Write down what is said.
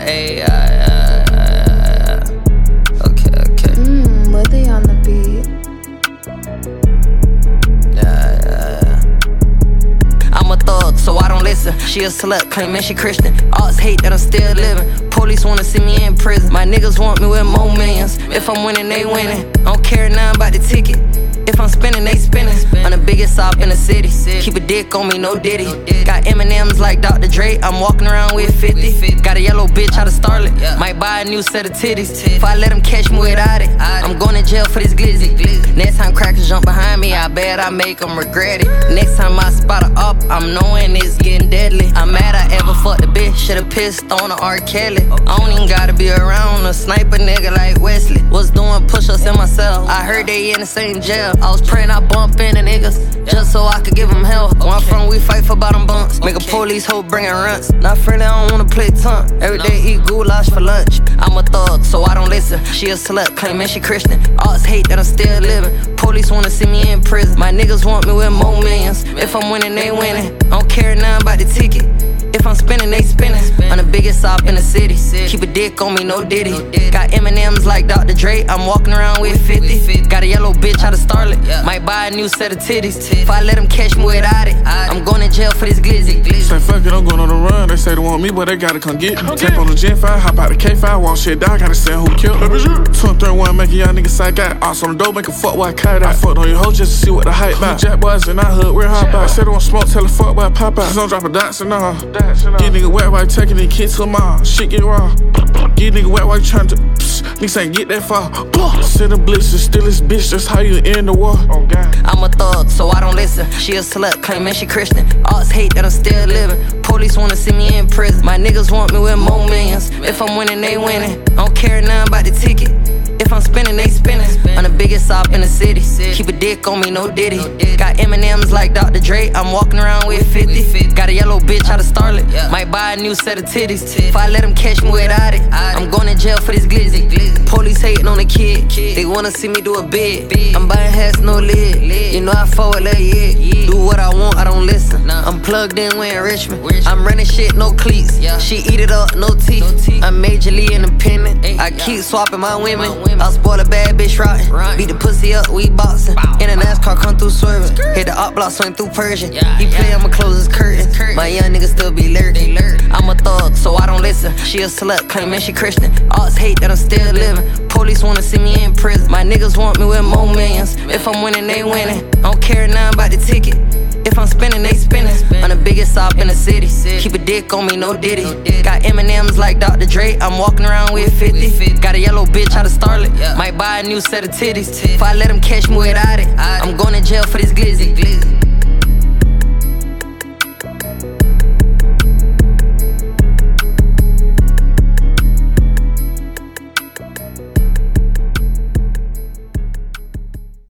Hey, okay. Lily on the beat. I'm a thug, so I don't listen. She a slut, claiming she Christian. Odds hate that I'm still living. Police wanna see me in prison. My niggas want me with more millions. If I'm winning, they winning. I don't care nothing about the ticket. If I'm spinning, they spinning. I'm the biggest op in the city. Keep a dick on me, no diddy. Got M&M's like Dr. Dre. I'm walking around with 50. Got a yellow bitch out of Starlet. Might buy a new set of titties. If I let them catch me without it, I'm going to jail for this glizzy. Next time crackers jump behind me, I bet I make them regret it. Next time I spot a up, I'm knowing it's getting deadly. I'm mad I ever fucked a bitch. Should've pissed on a R. Kelly. I don't even gotta be around a sniper nigga like Wesley. Was doing push-ups in myself. I heard they in the same jail. I was praying I bump into niggas just so I could give them hell. Where I'm from, we fight for bottom bumps. Make a police hoe bringing runts. Not friendly, I don't wanna play tongue. Every day eat goulash for lunch. I'm a thug, so I don't listen. She a slut, claiming she Christian. Odds hate that I'm still living. Police wanna see me in prison. My niggas want me with more millions. If I'm winning, they winning. I don't care nothing about the ticket. If I'm spinning, they spinning. I'm the biggest op in the city. Keep a dick on me, no diddy. Got M&M's like Dr. Dre. I'm walking around with 50. Got a yellow bitch out of Starlet. Might buy a new set of titties. If I let them catch me without it, I'm going to jail for this glizzy. Say fuck it, I'm going on the run. They say they want me, but they gotta come get me. Tap on the Gen 5, hop out the K5, walk shit down, gotta say who killed me. 231, make a young nigga psych out. Ops on the dope, make a fuck white kite out. I fucked on your hoe just to see what the hype about. Jack boys in our hood, we're hop out. Said they want smoke, tell the fuck boy pop out. Don't drop a dots and all. Get nigga wet while you taking the kids to the mall. Shit get raw. Get nigga wet while you trying to. Niggas ain't get that far. Send a blitz and steal this bitch, that's how you end the war. I'm a thug, so I don't listen. She a slut, claiming she Christian. Odds hate that I'm still living. Police wanna see me in prison. My niggas want me with more millions. If I'm winning, they winning. I don't care nothing about the ticket. If I'm spinning, they spinning. I'm the biggest op in the city. Keep a dick on me, no diddy. Got M&M's like Dr. Dre. I'm walking around with 50. Got a yellow bitch out of Starlet. Might buy a new set of titties. If I let them catch me without it, I'm going to jail for this glizzy. Police hating on the kid. They wanna see me do a bid. I'm buying hats, no lid. You know I forward like yeah. Do what I want, I don't listen. I'm plugged in, we in Richmond. I'm running shit, no cleats. She eat it up, no teeth. I'm majorly independent. I keep swapping my women. I'll spoil a bad bitch rotten. Beat the pussy up, we boxing. In a NASCAR, come through swerving. Hit the op block, swing through Persian. He play, I'ma close his curtain. My young niggas still be lurking. I'm a thug, so I don't listen. She a slut, claiming she Christian. Odds hate that I'm still living. Police wanna see me in prison. My niggas want me with more millions. If I'm winning, they winning. I don't care nothing about the ticket. If I'm spinning, they spinning. I'm the biggest op in the city. Keep a dick on me, no diddy. Got M&M's like Dr. Dre. I'm walking around with 50. Got a yellow bitch out of Starlet. Might buy a new set of titties. If I let them catch me without it, I'm going to jail for this glizzy.